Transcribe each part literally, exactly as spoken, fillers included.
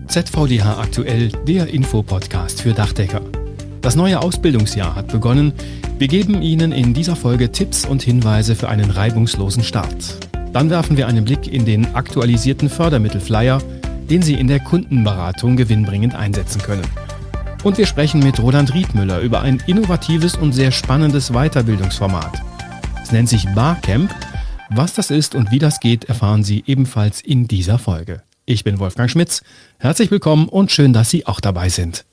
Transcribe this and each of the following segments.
Z V D H aktuell, der Infopodcast für Dachdecker. Das neue Ausbildungsjahr hat begonnen. Wir geben Ihnen in dieser Folge Tipps und Hinweise für einen reibungslosen Start. Dann werfen wir einen Blick in den aktualisierten Fördermittelflyer, den Sie in der Kundenberatung gewinnbringend einsetzen können. Und wir sprechen mit Roland Riedmüller über ein innovatives und sehr spannendes Weiterbildungsformat. Es nennt sich Barcamp. Was das ist und wie das geht, erfahren Sie ebenfalls in dieser Folge. Ich bin Wolfgang Schmitz. Herzlich willkommen und schön, dass Sie auch dabei sind.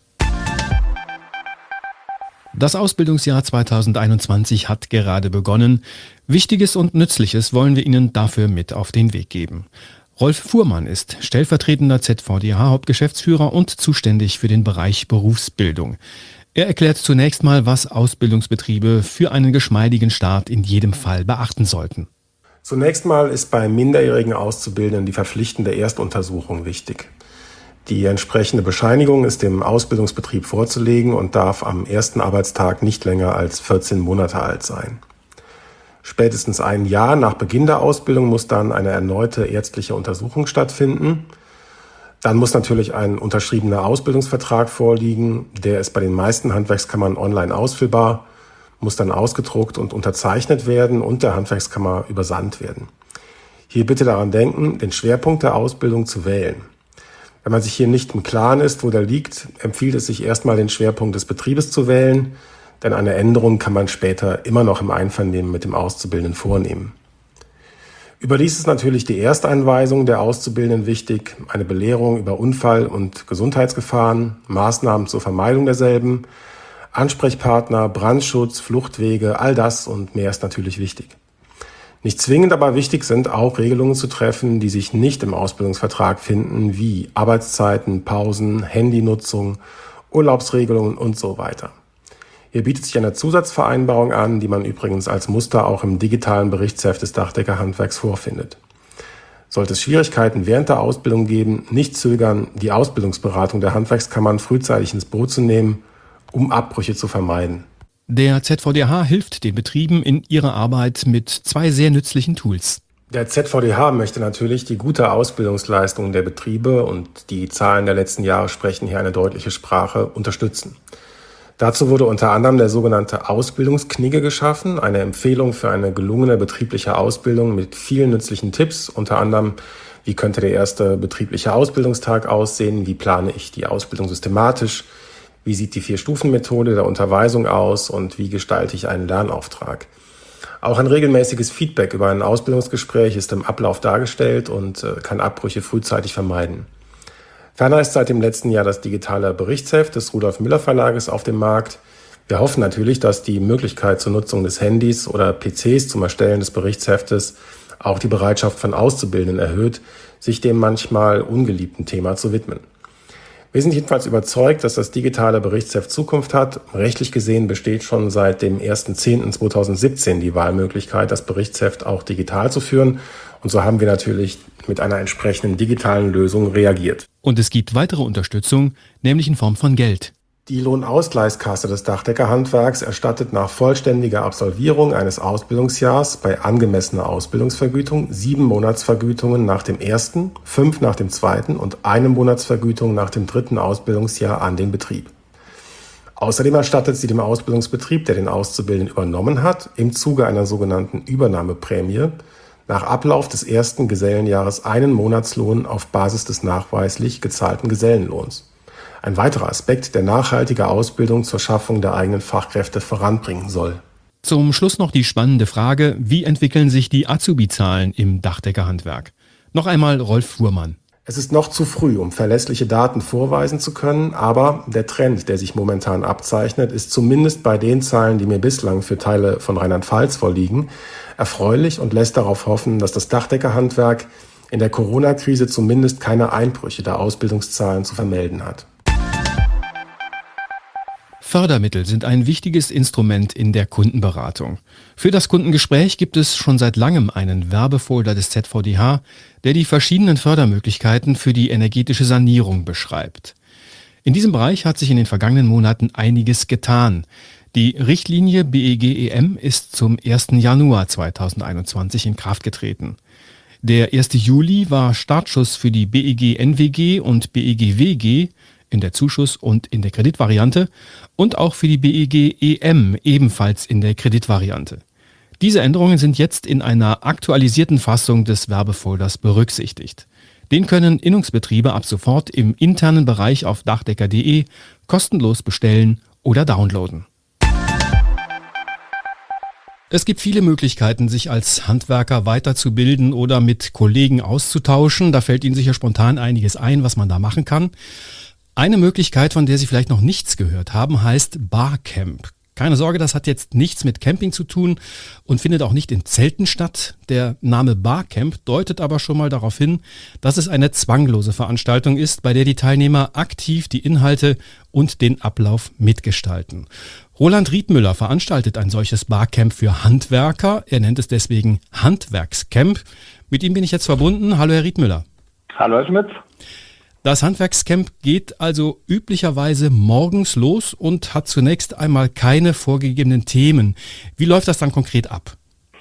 Das Ausbildungsjahr zweitausendeinundzwanzig hat gerade begonnen. Wichtiges und Nützliches wollen wir Ihnen dafür mit auf den Weg geben. Rolf Fuhrmann ist stellvertretender Z V D H-Hauptgeschäftsführer und zuständig für den Bereich Berufsbildung. Er erklärt zunächst mal, was Ausbildungsbetriebe für einen geschmeidigen Start in jedem Fall beachten sollten. Zunächst mal ist bei minderjährigen Auszubildenden die verpflichtende Erstuntersuchung wichtig. Die entsprechende Bescheinigung ist dem Ausbildungsbetrieb vorzulegen und darf am ersten Arbeitstag nicht länger als vierzehn Monate alt sein. Spätestens ein Jahr nach Beginn der Ausbildung muss dann eine erneute ärztliche Untersuchung stattfinden. Dann muss natürlich ein unterschriebener Ausbildungsvertrag vorliegen. Der ist bei den meisten Handwerkskammern online ausfüllbar, muss dann ausgedruckt und unterzeichnet werden und der Handwerkskammer übersandt werden. Hier bitte daran denken, den Schwerpunkt der Ausbildung zu wählen. Wenn man sich hier nicht im Klaren ist, wo der liegt, empfiehlt es sich erstmal den Schwerpunkt des Betriebes zu wählen, denn eine Änderung kann man später immer noch im Einvernehmen mit dem Auszubildenden vornehmen. Überdies ist natürlich die Ersteinweisung der Auszubildenden wichtig, eine Belehrung über Unfall- und Gesundheitsgefahren, Maßnahmen zur Vermeidung derselben, Ansprechpartner, Brandschutz, Fluchtwege, all das und mehr ist natürlich wichtig. Nicht zwingend, aber wichtig sind auch Regelungen zu treffen, die sich nicht im Ausbildungsvertrag finden, wie Arbeitszeiten, Pausen, Handynutzung, Urlaubsregelungen und so weiter. Hier bietet sich eine Zusatzvereinbarung an, die man übrigens als Muster auch im digitalen Berichtsheft des Dachdeckerhandwerks vorfindet. Sollte es Schwierigkeiten während der Ausbildung geben, nicht zögern, die Ausbildungsberatung der Handwerkskammern frühzeitig ins Boot zu nehmen, um Abbrüche zu vermeiden. Der Z V D H hilft den Betrieben in ihrer Arbeit mit zwei sehr nützlichen Tools. Der Z V D H möchte natürlich die gute Ausbildungsleistung der Betriebe und die Zahlen der letzten Jahre sprechen hier eine deutliche Sprache unterstützen. Dazu wurde unter anderem der sogenannte Ausbildungsknigge geschaffen, eine Empfehlung für eine gelungene betriebliche Ausbildung mit vielen nützlichen Tipps, unter anderem, wie könnte der erste betriebliche Ausbildungstag aussehen, wie plane ich die Ausbildung systematisch, wie sieht die Vier-Stufen-Methode der Unterweisung aus und wie gestalte ich einen Lernauftrag. Auch ein regelmäßiges Feedback über ein Ausbildungsgespräch ist im Ablauf dargestellt und kann Abbrüche frühzeitig vermeiden. Ferner ist seit dem letzten Jahr das digitale Berichtsheft des Rudolf Müller Verlages auf dem Markt. Wir hoffen natürlich, dass die Möglichkeit zur Nutzung des Handys oder P Cs zum Erstellen des Berichtsheftes auch die Bereitschaft von Auszubildenden erhöht, sich dem manchmal ungeliebten Thema zu widmen. Wir sind jedenfalls überzeugt, dass das digitale Berichtsheft Zukunft hat. Rechtlich gesehen besteht schon seit dem ersten zehnten zweitausendsiebzehn die Wahlmöglichkeit, das Berichtsheft auch digital zu führen. Und so haben wir natürlich mit einer entsprechenden digitalen Lösung reagiert. Und es gibt weitere Unterstützung, nämlich in Form von Geld. Die Lohnausgleichskasse des Dachdeckerhandwerks erstattet nach vollständiger Absolvierung eines Ausbildungsjahrs bei angemessener Ausbildungsvergütung sieben Monatsvergütungen nach dem ersten, fünf nach dem zweiten und eine Monatsvergütung nach dem dritten Ausbildungsjahr an den Betrieb. Außerdem erstattet sie dem Ausbildungsbetrieb, der den Auszubildenden übernommen hat, im Zuge einer sogenannten Übernahmeprämie nach Ablauf des ersten Gesellenjahres einen Monatslohn auf Basis des nachweislich gezahlten Gesellenlohns. Ein weiterer Aspekt, der nachhaltige Ausbildung zur Schaffung der eigenen Fachkräfte voranbringen soll. Zum Schluss noch die spannende Frage, wie entwickeln sich die Azubi-Zahlen im Dachdeckerhandwerk? Noch einmal Rolf Fuhrmann. Es ist noch zu früh, um verlässliche Daten vorweisen zu können, aber der Trend, der sich momentan abzeichnet, ist zumindest bei den Zahlen, die mir bislang für Teile von Rheinland-Pfalz vorliegen, erfreulich und lässt darauf hoffen, dass das Dachdeckerhandwerk in der Corona-Krise zumindest keine Einbrüche der Ausbildungszahlen zu vermelden hat. Fördermittel sind ein wichtiges Instrument in der Kundenberatung. Für das Kundengespräch gibt es schon seit langem einen Werbefolder des Z V D H, der die verschiedenen Fördermöglichkeiten für die energetische Sanierung beschreibt. In diesem Bereich hat sich in den vergangenen Monaten einiges getan. Die Richtlinie B E G E M ist zum ersten Januar zweitausendeinundzwanzig in Kraft getreten. Der erste Juli war Startschuss für die B E G N W G und B E G W G in der Zuschuss- und in der Kreditvariante und auch für die B E G E M ebenfalls in der Kreditvariante. Diese Änderungen sind jetzt in einer aktualisierten Fassung des Werbefolders berücksichtigt. Den können Innungsbetriebe ab sofort im internen Bereich auf dachdecker punkt de kostenlos bestellen oder downloaden. Es gibt viele Möglichkeiten, sich als Handwerker weiterzubilden oder mit Kollegen auszutauschen. Da fällt Ihnen sicher spontan einiges ein, was man da machen kann. Eine Möglichkeit, von der Sie vielleicht noch nichts gehört haben, heißt Barcamp. Keine Sorge, das hat jetzt nichts mit Camping zu tun und findet auch nicht in Zelten statt. Der Name Barcamp deutet aber schon mal darauf hin, dass es eine zwanglose Veranstaltung ist, bei der die Teilnehmer aktiv die Inhalte und den Ablauf mitgestalten. Roland Riedmüller veranstaltet ein solches Barcamp für Handwerker. Er nennt es deswegen Handwerkscamp. Mit ihm bin ich jetzt verbunden. Hallo Herr Riedmüller. Hallo Herr Schmitz. Das Handwerkscamp geht also üblicherweise morgens los und hat zunächst einmal keine vorgegebenen Themen. Wie läuft das dann konkret ab?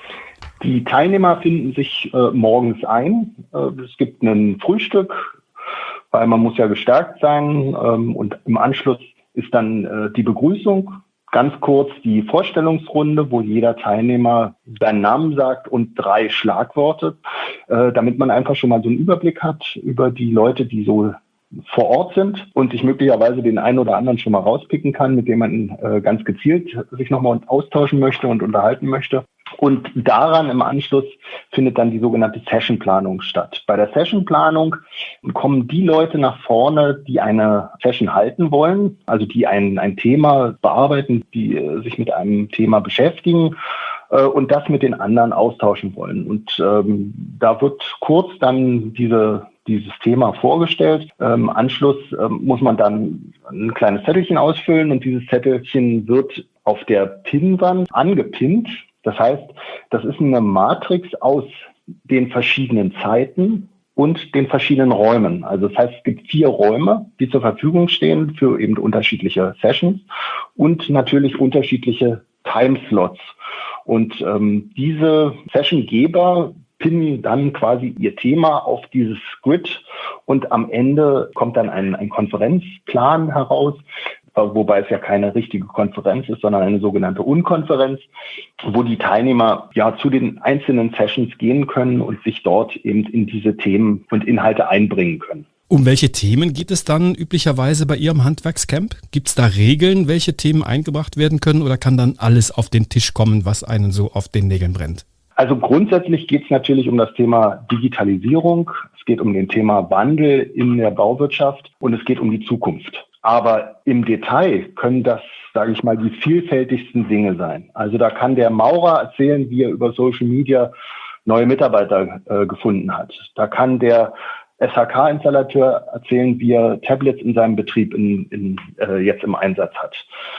Die Teilnehmer finden sich äh, morgens ein. Äh, es gibt ein Frühstück, weil man muss ja gestärkt sein. Ähm, und im Anschluss ist dann äh, die Begrüßung. Ganz kurz die Vorstellungsrunde, wo jeder Teilnehmer seinen Namen sagt und drei Schlagworte, äh, damit man einfach schon mal so einen Überblick hat über die Leute, die so vor Ort sind und sich möglicherweise den einen oder anderen schon mal rauspicken kann, mit dem man äh, ganz gezielt sich nochmal austauschen möchte und unterhalten möchte. Und daran im Anschluss findet dann die sogenannte Sessionplanung statt. Bei der Sessionplanung kommen die Leute nach vorne, die eine Session halten wollen, also die ein, ein Thema bearbeiten, die äh, sich mit einem Thema beschäftigen äh, und das mit den anderen austauschen wollen. Und ähm, da wird kurz dann diese dieses Thema vorgestellt. Im ähm, Anschluss ähm, muss man dann ein kleines Zettelchen ausfüllen und dieses Zettelchen wird auf der Pinnwand angepinnt. Das heißt, das ist eine Matrix aus den verschiedenen Zeiten und den verschiedenen Räumen. Also das heißt, es gibt vier Räume, die zur Verfügung stehen für eben unterschiedliche Sessions und natürlich unterschiedliche Timeslots. Und ähm, diese Sessiongeber pinnen dann quasi ihr Thema auf dieses Grid und am Ende kommt dann ein, ein Konferenzplan heraus, wobei es ja keine richtige Konferenz ist, sondern eine sogenannte Unkonferenz, wo die Teilnehmer ja zu den einzelnen Sessions gehen können und sich dort eben in diese Themen und Inhalte einbringen können. Um welche Themen geht es dann üblicherweise bei Ihrem Handwerkscamp? Gibt es da Regeln, welche Themen eingebracht werden können oder kann dann alles auf den Tisch kommen, was einen so auf den Nägeln brennt? Also grundsätzlich geht es natürlich um das Thema Digitalisierung, es geht um den Thema Wandel in der Bauwirtschaft und es geht um die Zukunft. Aber im Detail können das, sage ich mal, die vielfältigsten Dinge sein. Also da kann der Maurer erzählen, wie er über Social Media neue Mitarbeiter äh, gefunden hat. Da kann der S H K-Installateur erzählen, wie er Tablets in seinem Betrieb in, in, äh, jetzt im Einsatz hat.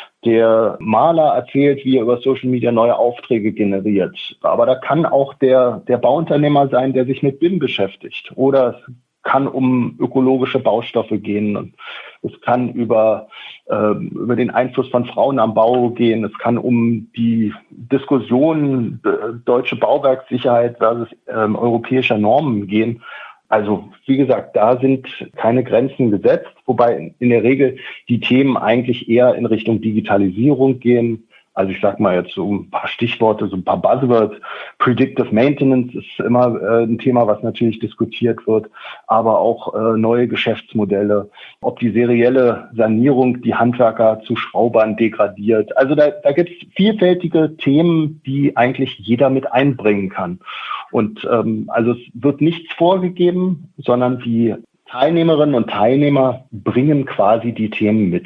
Der Maler erzählt, wie er über Social Media neue Aufträge generiert. Aber da kann auch der, der Bauunternehmer sein, der sich mit B I M beschäftigt. Oder es kann um ökologische Baustoffe gehen. Es kann über, äh, über den Einfluss von Frauen am Bau gehen. Es kann um die Diskussion äh, deutsche Bauwerkssicherheit versus äh, europäischer Normen gehen. Also wie gesagt, da sind keine Grenzen gesetzt, wobei in der Regel die Themen eigentlich eher in Richtung Digitalisierung gehen. Also ich sag mal jetzt so ein paar Stichworte, so ein paar Buzzwords. Predictive Maintenance ist immer äh, ein Thema, was natürlich diskutiert wird, aber auch äh, neue Geschäftsmodelle, ob die serielle Sanierung die Handwerker zu Schraubern degradiert. Also da, da gibt es vielfältige Themen, die eigentlich jeder mit einbringen kann. Und ähm, also es wird nichts vorgegeben, sondern die Teilnehmerinnen und Teilnehmer bringen quasi die Themen mit.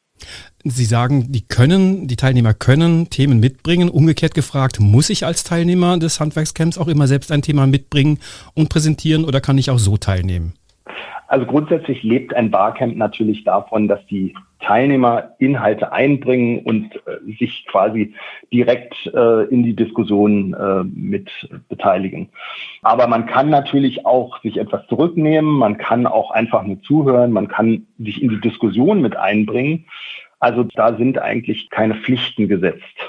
Sie sagen, die können, die Teilnehmer können Themen mitbringen. Umgekehrt gefragt, muss ich als Teilnehmer des Handwerkscamps auch immer selbst ein Thema mitbringen und präsentieren oder kann ich auch so teilnehmen? Also grundsätzlich lebt ein Barcamp natürlich davon, dass die Teilnehmer Inhalte einbringen und äh, sich quasi direkt äh, in die Diskussion äh, mit beteiligen. Aber man kann natürlich auch sich etwas zurücknehmen, man kann auch einfach nur zuhören, man kann sich in die Diskussion mit einbringen. Also da sind eigentlich keine Pflichten gesetzt.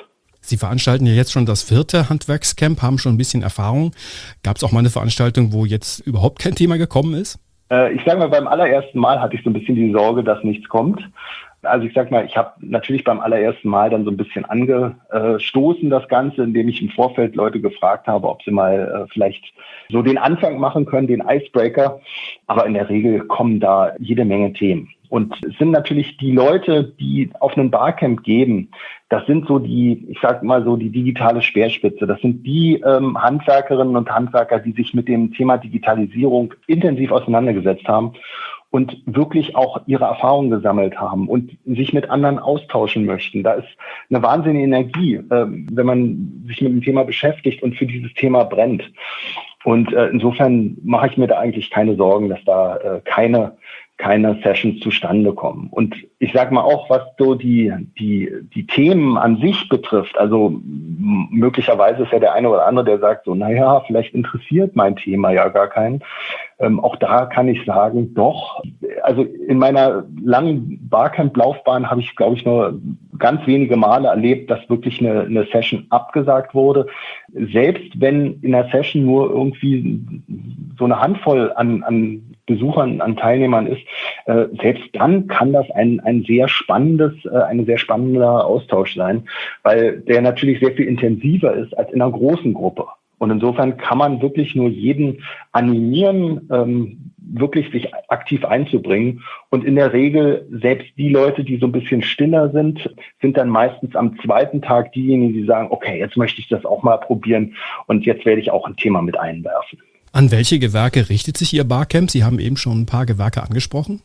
Sie veranstalten ja jetzt schon das vierte Handwerkscamp, haben schon ein bisschen Erfahrung. Gab es auch mal eine Veranstaltung, wo jetzt überhaupt kein Thema gekommen ist? Äh, ich sage mal, beim allerersten Mal hatte ich so ein bisschen die Sorge, dass nichts kommt. Also ich sag mal, ich habe natürlich beim allerersten Mal dann so ein bisschen angestoßen das Ganze, indem ich im Vorfeld Leute gefragt habe, ob sie mal äh, vielleicht so den Anfang machen können, den Icebreaker. Aber in der Regel kommen da jede Menge Themen. Und es sind natürlich die Leute, die auf einen Barcamp gehen, das sind so die, ich sag mal so die digitale Speerspitze. Das sind die ähm, Handwerkerinnen und Handwerker, die sich mit dem Thema Digitalisierung intensiv auseinandergesetzt haben und wirklich auch ihre Erfahrungen gesammelt haben und sich mit anderen austauschen möchten. Da ist eine wahnsinnige Energie, äh, wenn man sich mit dem Thema beschäftigt und für dieses Thema brennt. Und äh, insofern mache ich mir da eigentlich keine Sorgen, dass da äh, keine keine Sessions zustande kommen. Und ich sage mal auch, was so die die die Themen an sich betrifft, also m- möglicherweise ist ja der eine oder andere, der sagt so, naja, vielleicht interessiert mein Thema ja gar keinen. Ähm, auch da kann ich sagen, doch. Also in meiner langen Barcamp-Laufbahn habe ich, glaube ich, nur ganz wenige Male erlebt, dass wirklich eine, eine Session abgesagt wurde. Selbst wenn in der Session nur irgendwie so eine Handvoll an, an Besuchern, an Teilnehmern ist, äh, selbst dann kann das ein, ein sehr spannendes, äh, ein sehr spannender Austausch sein, weil der natürlich sehr viel intensiver ist als in einer großen Gruppe. Und insofern kann man wirklich nur jeden animieren, ähm, wirklich sich aktiv einzubringen. Und in der Regel, selbst die Leute, die so ein bisschen stiller sind, sind dann meistens am zweiten Tag diejenigen, die sagen, okay, jetzt möchte ich das auch mal probieren und jetzt werde ich auch ein Thema mit einwerfen. An welche Gewerke richtet sich Ihr Barcamp? Sie haben eben schon ein paar Gewerke angesprochen.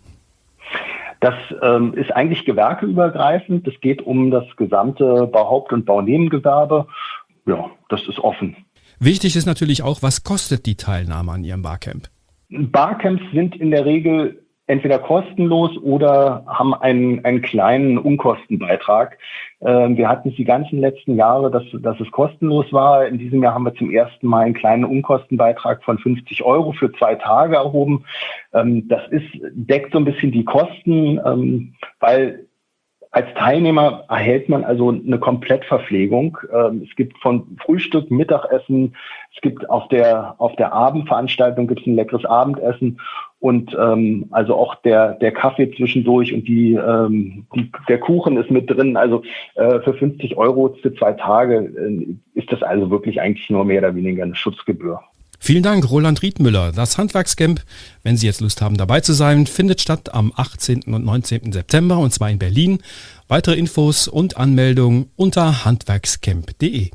Das ähm, ist eigentlich gewerkeübergreifend. Es geht um das gesamte Bauhaupt- und Baunebengewerbe. Ja, das ist offen. Wichtig ist natürlich auch, was kostet die Teilnahme an Ihrem Barcamp? Barcamps sind in der Regel entweder kostenlos oder haben einen, einen kleinen Unkostenbeitrag. Ähm, wir hatten es die ganzen letzten Jahre, dass, dass es kostenlos war. In diesem Jahr haben wir zum ersten Mal einen kleinen Unkostenbeitrag von fünfzig Euro für zwei Tage erhoben. Ähm, das ist, deckt so ein bisschen die Kosten, ähm, weil als Teilnehmer erhält man also eine Komplettverpflegung. Ähm, es gibt von Frühstück, Mittagessen, es gibt auf der auf der Abendveranstaltung gibt es ein leckeres Abendessen und ähm, also auch der der Kaffee zwischendurch und die, ähm, die der Kuchen ist mit drin. Also äh, für fünfzig Euro für zwei Tage äh, ist das also wirklich eigentlich nur mehr oder weniger eine Schutzgebühr. Vielen Dank, Roland Riedmüller. Das Handwerkscamp, wenn Sie jetzt Lust haben, dabei zu sein, findet statt am achtzehnten und neunzehnten September und zwar in Berlin. Weitere Infos und Anmeldungen unter handwerkscamp punkt de.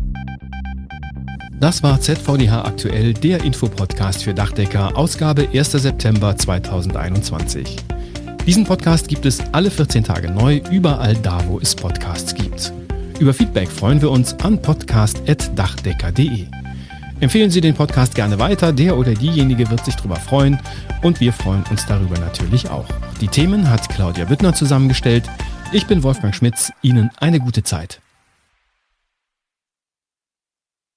Das war Z V D H aktuell, der Infopodcast für Dachdecker, Ausgabe erster September zweitausendeinundzwanzig. Diesen Podcast gibt es alle vierzehn Tage neu, überall da, wo es Podcasts gibt. Über Feedback freuen wir uns an podcast at dachdecker punkt de. Empfehlen Sie den Podcast gerne weiter, der oder diejenige wird sich darüber freuen und wir freuen uns darüber natürlich auch. Die Themen hat Claudia Büttner zusammengestellt. Ich bin Wolfgang Schmitz, Ihnen eine gute Zeit.